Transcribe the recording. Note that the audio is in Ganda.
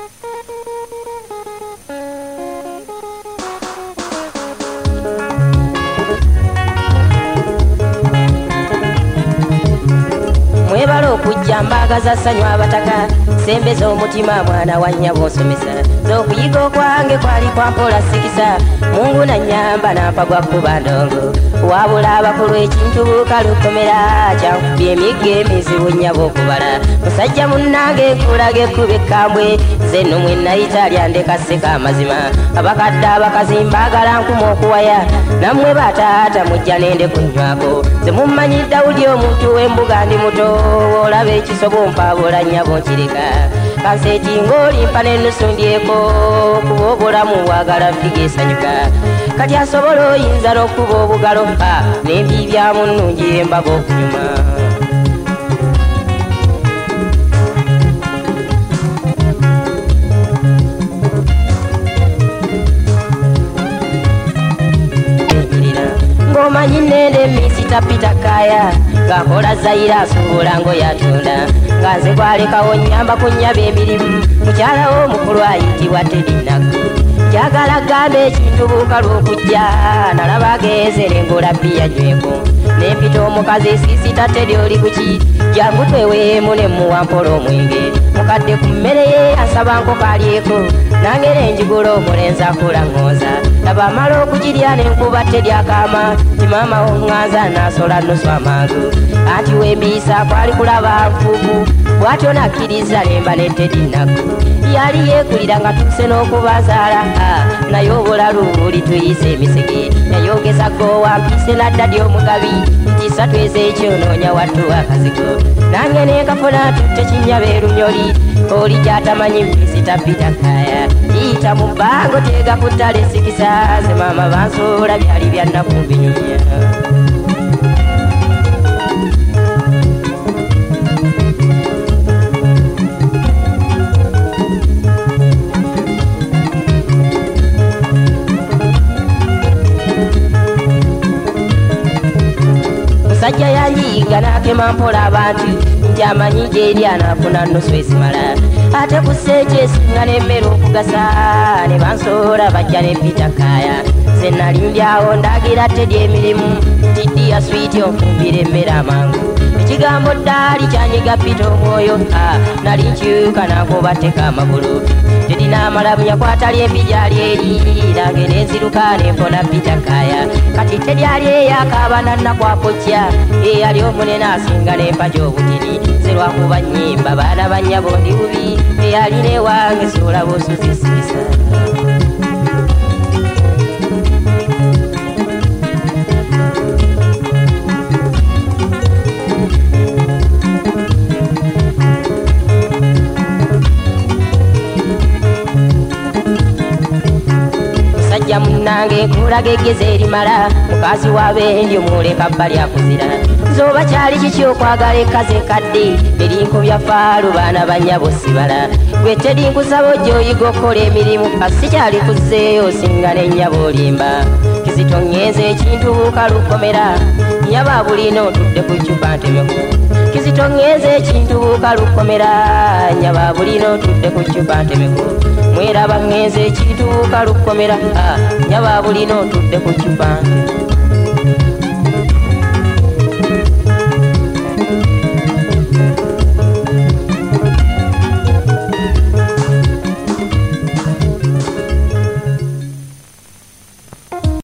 Mwebala okujja mbagaza ssanyu abataka sembeza omutima mwana wa nnyabo nsomesa z'okuyiga okwange kwali kwampola sikisa Mungu nannyamba nampagwa kuba ndongo wabula abakulu ekintu bukalukomera kyankubye emigga emizibu nnyabo okubala musajja munnange nkulaga ekkuba ekkambwe nze nno mwe nayita lyandekaseka amazima abakadde abakazi mbaagala nkuma okuwaya nammwe bataata mujja nende kunnywako nze mummanyi Dawudi omuntu w'embuga ndi muto olaba ekisobo mpaabula nnyabo nkireka kanseti ng'olimpa n'ennusu ndyeko kuba obulamu bwagala figa esanyuka kati asobola oyinza n'okuba obugalo n'embiibyamu nnungi embaga okunyuma ng'omanyi nende emisita pita kaya ngakola Zaira asuubula ng'oyatunda nga nze kwalekawo nnyamba kunnyaba emirimu mukyalawo omukulu ayitibwa Tedinaku njagala gamba ekintu buukalu okujja nalaba agezere ng'olabbi yanyweko nempita omukazi sisita Tedi oli kuki jangu tweweemu ne muwampola omwenge mukadde ku mmere ye asaba nkokalyeko nangere njigula omulenzi akula ŋŋooza laba amala okugirya n'enkuba Tedi akaama ti maama oŋŋanza n'asola nnusu amangu anti wembiisa kwali kulaba nfuuku bw'atyo nakkiriza nemba ne Tedinaku yali yeekulira nga tuuse n'okubazaala naye obulalu buli tuyise emisege yayogeza gowampiise nadda dy omugabi nti satweza ekyonoonya wattu akazigo nange nenkafuna tutte kinnyaba erumyoli oli gyatamanyi mpisi tapita kaya yiyita mu bbango teega ku ttale esikisa ze maama bansoola byali byannaku mbinyumya musajja yanjiyinga n'akema mpola abantu nti amanyi gyeri anaafuna nnusu esimala ate ku sseeki esinga n'emmere okugasa ne bansoola bajja ne Pita Kaya nze nalimbyawo ndagira Tedi emirimu nti ddiya switi onfumbira emmere amangu ekigambo ddaali kyanyiga Pita omwoyo nali nkyuka nankubatteka amagulu Tedi n'amalamu yakwata lyembi gyali eri nange nenziruka nenfona Pita Kaya kati Tedi ali eyakaaba nannakwakojja eyali omunene asinga n'empagi obutini nze lwakuba nnyimba baana bannyabo ndi bubi eyali newange siolaba osuzisiisa musajja munnange nkulaga eggezi erimala mukazi w'abendi omuleka bbali akuzira zoba kyali kiki okwagala ekkazi enkadde erinkubya faalu baana bannyabo sibala gwe Tedi nkusaba ojja oyiga okukola emirimu kasi kyali kuzzeeyo osinga n'ennyabo olimba kizito ŋŋenze ekintu buuka lukomera nnyaba bulina otudde ku ccupa ntemeku kizito ŋŋenze ekintu buuka lukomera nnyaba bulina otudde ku ccupa ntemeku mweraba ŋŋenze ekintu buuka lukomera nnyaba bulina otudde ku ccupa